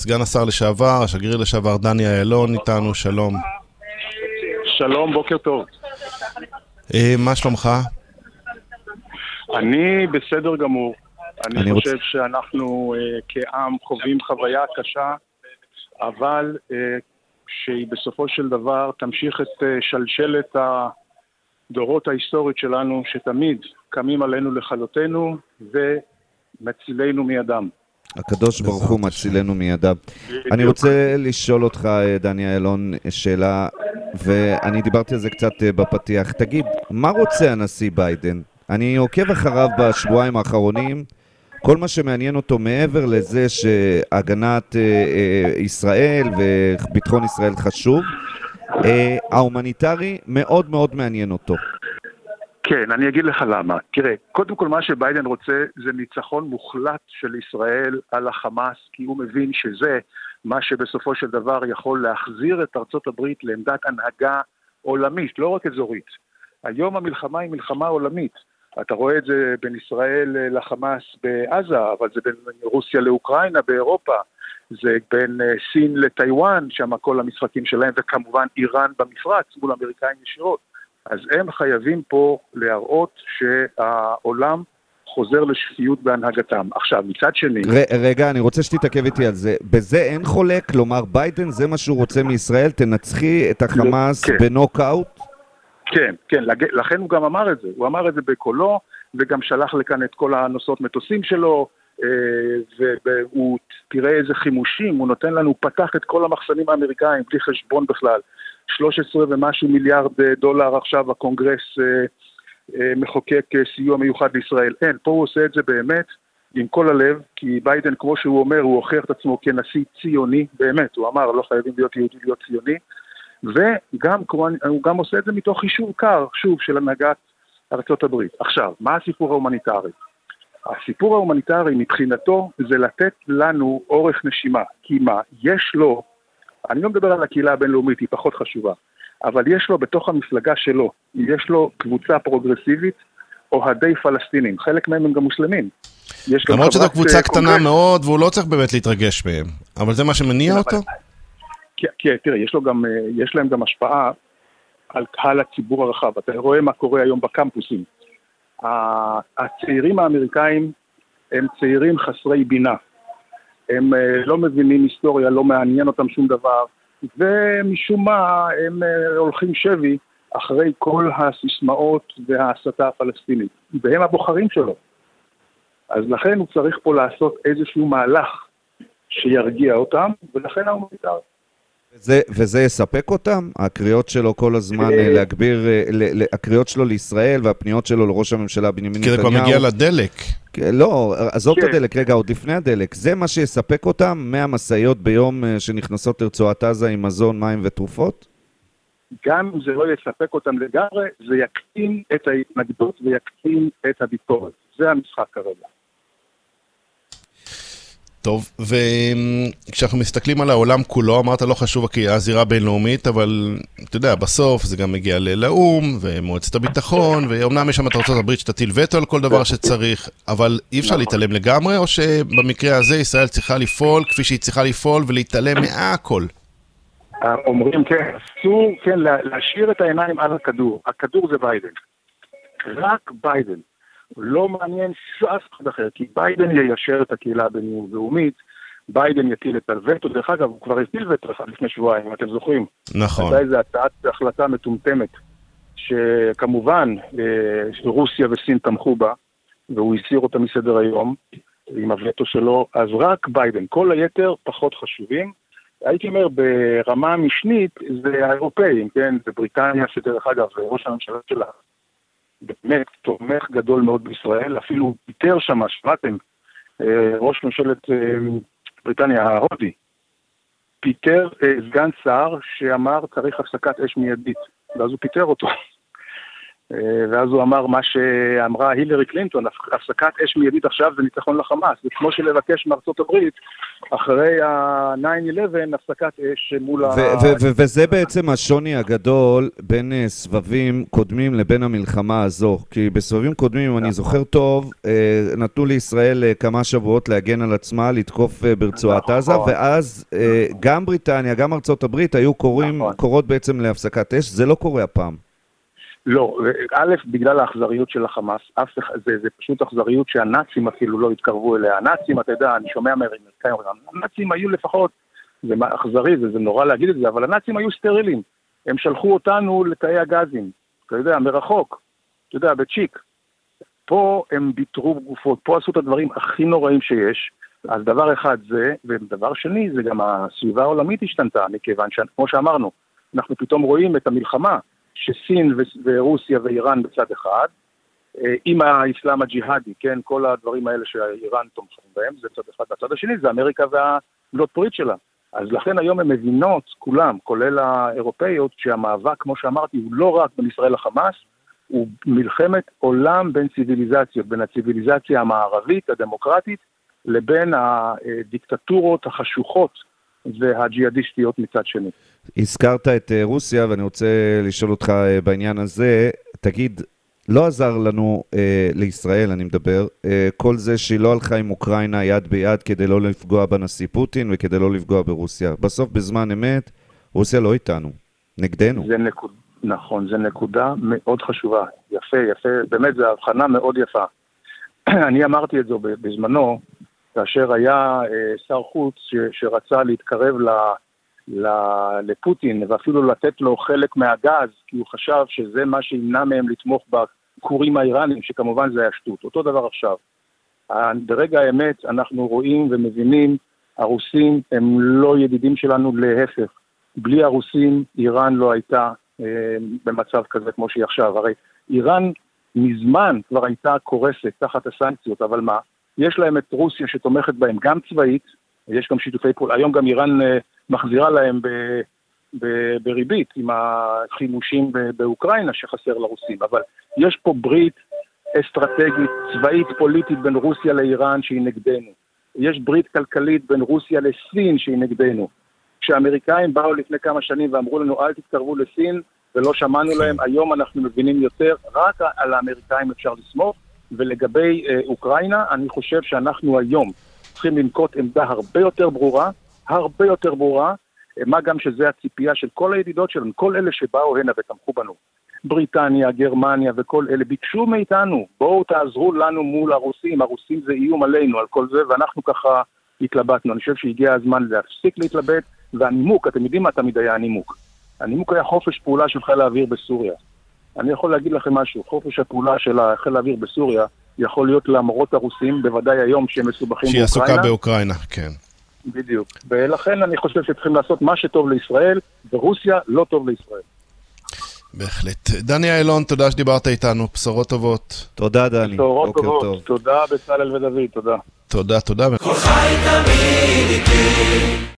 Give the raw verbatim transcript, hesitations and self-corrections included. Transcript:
סגן השר לשעבר, השגריר לשעבר דני אילון איתנו, שלום. שלום, בוקר טוב. מה שלומך? אני בסדר גמור. אני, אני חושב רוצ... שאנחנו uh, כעם חווים חוויה קשה, אבל uh, שהיא בסופו של דבר תמשיך את uh, שלשלת הדורות ההיסטורית שלנו, שתמיד קמים עלינו לכלותנו ומצילנו מידם. הקדוש ברוך הוא מצילנו מידם. אני רוצה לשאול אותך, דני אילון, שאלה, ואני דיברתי על זה קצת בפתיח. תגיד, מה רוצה הנשיא ביידן? אני עוקב אחריו בשבועיים האחרונים, כל מה שמעניין אותו מעבר לזה שהגנת ישראל וביטחון ישראל חשוב, ההומניטרי מאוד מאוד מעניין אותו. כן, אני אגיד לך למה. תראה, קודם כל מה שביידן רוצה זה ניצחון מוחלט של ישראל על החמאס, כי הוא מבין שזה מה שבסופו של דבר יכול להחזיר את ארצות הברית לעמדת הנהגה עולמית, לא רק אזורית. היום המלחמה היא מלחמה עולמית. אתה רואה את זה בין ישראל לחמאס בעזה, אבל זה בין רוסיה לאוקראינה באירופה, זה בין סין לטיואן, שם כל המשחקים שלהם, וכמובן איראן במפרץ מול אמריקאים ישירות. אז הם חייבים פה להראות שהעולם חוזר לשפיות בהנהגתם. עכשיו, מצד שני... ר, רגע, אני רוצה שתתעכב איתי על זה. בזה אין חולק, כלומר, ביידן זה מה שהוא רוצה מישראל, תנצחי את החמאס כן. בנוקאוט? כן, כן, לכן הוא גם אמר את זה. הוא אמר את זה בקולו, וגם שלח לכאן את כל הנוסעות מטוסים שלו, והוא תראה איזה חימושים, הוא נותן לנו, הוא פתח את כל המחסנים האמריקאים, בלי חשבון בכלל. שלוש עשרה ומשהו מיליארד דולר עכשיו הקונגרס אה, אה, מחוקק סיוע מיוחד לישראל. אין, פה הוא עושה את זה באמת עם כל הלב, כי ביידן, כמו שהוא אומר, הוא הוכיח את עצמו כנשיא ציוני, באמת, הוא אמר, לא חייבים להיות יהודי להיות ציוני, וגם הוא גם עושה את זה מתוך חישוב קר, שוב, של הנהגת ארצות הברית. עכשיו, מה הסיפור ההומניטרי? הסיפור ההומניטרי מבחינתו זה לתת לנו אורך נשימה, כי מה, יש לו, אני לא מדבר על הקהילה הבינלאומית, היא פחות חשובה, אבל יש לו בתוך המפלגה שלו, יש לו קבוצה פרוגרסיבית, אוהדי פלסטינים, חלק מהם הם גם מוסלמים. למרות שזו קבוצה קטנה מאוד, והוא לא צריך באמת להתרגש בהם, אבל זה מה שמניע אותו? כן, תראה, יש לו גם, יש להם גם השפעה על קהל הציבור הרחב, אתה רואה מה קורה היום בקמפוסים. הצעירים האמריקאים הם צעירים חסרי בינה, הם לא מבינים היסטוריה, לא מעניין אותם שום דבר, ומשום מה הם הולכים שבי אחרי כל הסיסמאות וההסתה הפלסטינית, והם הבוחרים שלו. אז לכן הוא צריך פה לעשות איזשהו מהלך שירגיע אותם, ולכן הוא מתאר. וזה, וזה יספק אותם? הקריאות שלו כל הזמן להגביר, הקריאות שלו לישראל והפניות שלו לראש הממשלה בנימין נתניהו. כי זה כבר מגיע לדלק. לא, עזוב את הדלק, רגע, עוד לפני הדלק. זה מה שיספק אותם מהמשאיות ביום שנכנסות לרצועת עזה עם מזון, מים ותרופות? גם אם זה לא יספק אותם לגמרי, זה יקטין את ההתנגדות ויקטין את הביקורת. זה המשחק כרגע. טוב, וכשאנחנו מסתכלים על העולם כולו, אמרת לא חשוב הזירה בינלאומית, אבל אתה יודע, בסוף זה גם מגיע לאום ומועצת הביטחון, ואומנם יש שם את ארצות הברית שתטיל וטו על כל דבר שצריך, אבל אי אפשר להתעלם לגמרי, או שבמקרה הזה ישראל צריכה לפעול כפי שהיא צריכה לפעול ולהתעלם מהכל? אומרים כן, אסור כן להשאיר את העיניים על הכדור. הכדור זה ביידן. רק ביידן. לא מעניין שאף אחד אחר, כי ביידן יישר את הקהילה הבינלאומית, ביידן יטיל את הווטו, דרך אגב, הוא כבר הטיל וטו אחד לפני שבועיים, אם אתם זוכרים. נכון. הייתה איזו הצעת החלטה מטומטמת, שכמובן רוסיה וסין תמכו בה, והוא הסיר אותה מסדר היום, עם הווטו שלו, אז רק ביידן, כל היתר פחות חשובים. הייתי אומר, ברמה המשנית, זה האירופאים, כן? זה בריטניה, שדרך אגב, ראש הממשלה שלה, באמת תומך גדול מאוד בישראל, אפילו פיטר שם, שמעתם, ראש ממשלת בריטניה ההודי, פיטר סגן שר שאמר צריך הפסקת אש מיידית, ואז הוא פיטר אותו. ואז הוא אמר מה שאמרה הילרי קלינטון, הפסקת אש מיידית עכשיו זה ניצחון לחמאס. זה כמו שלבקש מארצות הברית, אחרי ה-תשע אחת עשרה, הפסקת אש מול ה... וזה בעצם השוני הגדול בין סבבים קודמים לבין המלחמה הזו. כי בסבבים קודמים, אני זוכר טוב, נתנו לישראל כמה שבועות להגן על עצמה, לתקוף ברצועת עזה, ואז גם בריטניה, גם ארצות הברית, היו קוראות בעצם להפסקת אש. זה לא קורה הפעם. לא, א', בגלל האכזריות של החמאס, זה, זה פשוט אכזריות שהנאצים אפילו לא התקרבו אליה. הנאצים, אתה יודע, אני שומע מאמריקאים, הנאצים היו לפחות, זה אכזרי, זה, זה נורא להגיד את זה, אבל הנאצים היו סטרילים. הם שלחו אותנו לתאי הגזים, אתה יודע, מרחוק, אתה יודע, בצ'יק. פה הם ביטרו גופות, פה עשו את הדברים הכי נוראים שיש. אז דבר אחד זה, ודבר שני, זה גם הסביבה העולמית השתנתה, מכיוון שכמו שאמרנו, אנחנו פתאום רואים את המלחמה, שסין ורוסיה ואיראן בצד אחד, עם האסלאם הג'יהאדי, כן, כל הדברים האלה שאיראן תומכים בהם, זה צד אחד. הצד השני זה אמריקה והבנות ברית שלה. אז לכן היום הם מבינות, כולם, כולל האירופאיות, שהמאבק, כמו שאמרתי, הוא לא רק בין ישראל לחמאס, הוא מלחמת עולם בין ציביליזציות, בין הציביליזציה המערבית, הדמוקרטית, לבין הדיקטטורות החשוכות והג'יהאדיסטיות מצד שני. הזכרת את רוסיה, ואני רוצה לשאול אותך בעניין הזה, תגיד, לא עזר לנו אה, לישראל, אני מדבר, אה, כל זה שהיא לא הלכה עם אוקראינה יד ביד כדי לא לפגוע בנשיא פוטין וכדי לא לפגוע ברוסיה. בסוף, בזמן אמת, רוסיה לא איתנו, נגדנו. זה נקוד, נכון, זה נקודה מאוד חשובה. יפה, יפה, באמת זו הבחנה מאוד יפה. אני אמרתי את זה בזמנו, כאשר היה אה, שר חוץ ש, שרצה להתקרב ל... לפוטין, ואפילו לתת לו חלק מהגז, כי הוא חשב שזה מה שימנע מהם לתמוך בכורים האיראנים, שכמובן זה היה שטות. אותו דבר עכשיו. ברגע האמת אנחנו רואים ומבינים, הרוסים הם לא ידידים שלנו, להפך. בלי הרוסים, איראן לא הייתה אה, במצב כזה כמו שהיא עכשיו. הרי איראן מזמן כבר הייתה קורסת תחת הסנקציות, אבל מה? יש להם את רוסיה שתומכת בהם גם צבאית, יש גם שיתופי פעולה. היום גם איראן אה, מחזירה להם ב, ב, בריבית עם החימושים ב, באוקראינה שחסר לרוסים, אבל יש פה ברית אסטרטגית, צבאית, פוליטית בין רוסיה לאיראן שהיא נגדנו. יש ברית כלכלית בין רוסיה לסין שהיא נגדנו. כשהאמריקאים באו לפני כמה שנים ואמרו לנו אל תתקרבו לסין ולא שמענו להם, היום אנחנו מבינים יותר, רק על האמריקאים אפשר לסמוך, ולגבי אה, אוקראינה אני חושב שאנחנו היום צריכים לנקוט עמדה הרבה יותר ברורה, הרבה יותר ברורה, מה גם שזה הציפייה של כל הידידות שלנו, כל אלה שבאו הנה ותמכו בנו. בריטניה, גרמניה וכל אלה ביקשו מאיתנו, בואו תעזרו לנו מול הרוסים, הרוסים זה איום עלינו על כל זה, ואנחנו ככה התלבטנו. אני חושב שהגיע הזמן להפסיק להתלבט, והנימוק, אתם יודעים מה תמיד היה הנימוק? הנימוק היה חופש פעולה של חיל האוויר בסוריה. אני יכול להגיד לכם משהו, חופש הפעולה של חיל האוויר בסוריה יכול להיות למרות הרוסים, בוודאי היום שהם מסובכים באוקראינה. שהיא עסוקה באוקראינה, כן. בדיוק. ולכן אני חושב שצריכים לעשות מה שטוב לישראל, ורוסיה לא טוב לישראל. בהחלט. דני אילון, תודה שדיברת איתנו, בשורות טובות. תודה דני. בשורות טובות. טוב. תודה בצלאל ודוד, תודה. תודה, תודה. כל חי תמיד איתי.